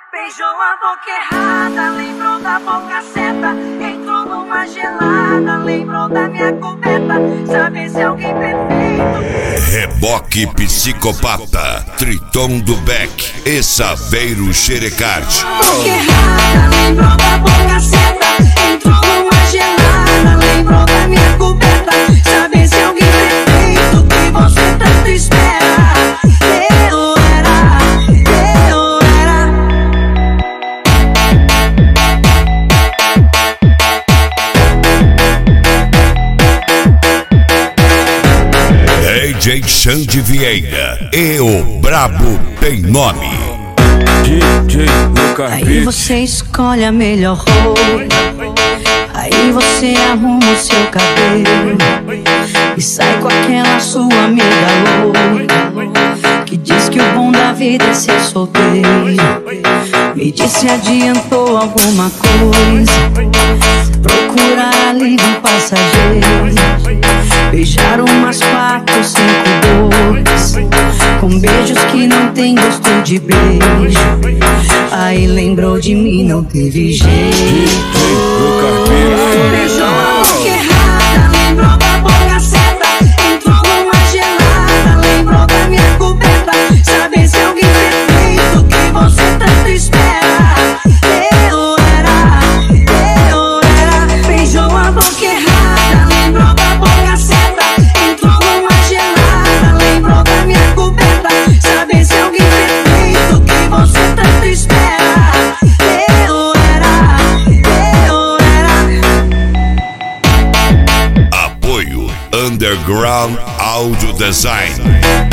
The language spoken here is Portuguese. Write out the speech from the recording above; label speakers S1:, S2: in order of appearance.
S1: Beijou a boca errada, lembrou da boca certa. Entrou numa gelada, lembrou da minha coberta. Sabe se alguém perfeito.
S2: Reboque Psicopata, Triton do Beck e Saveiro Xerecard.
S1: Boca errada, lembrou da boca certa. Entrou numa gelada, lembrou da minha coberta. Sabe se alguém perfeito que você tanto espera.
S2: DJ Xande Vieira e o Brabo tem nome.
S3: DJ Lucas.
S1: Aí você escolhe a melhor roupa, aí você arruma o seu cabelo e sai com aquela sua amiga louca que diz que o bom da vida é ser solteiro. Me diz se adiantou alguma coisa, procurar alívio passageiro, beijar umas 4, 5 bocas, com beijos que não tem gosto de beijo. Aí lembrou de mim, não teve jeito. Beijou a boca errada, lembrou da boca certa. Entrou numa gelada, lembrou da minha coberta. Sabe se alguém perfeito que você tanto espera. Eu era. Beijou a boca errada, lembrou da boca certa. Entrou numa gelada, lembrou da minha coberta. Sabe se alguém perfeito que você tanto espera. Eu era.
S2: Apoio Underground Audio Design.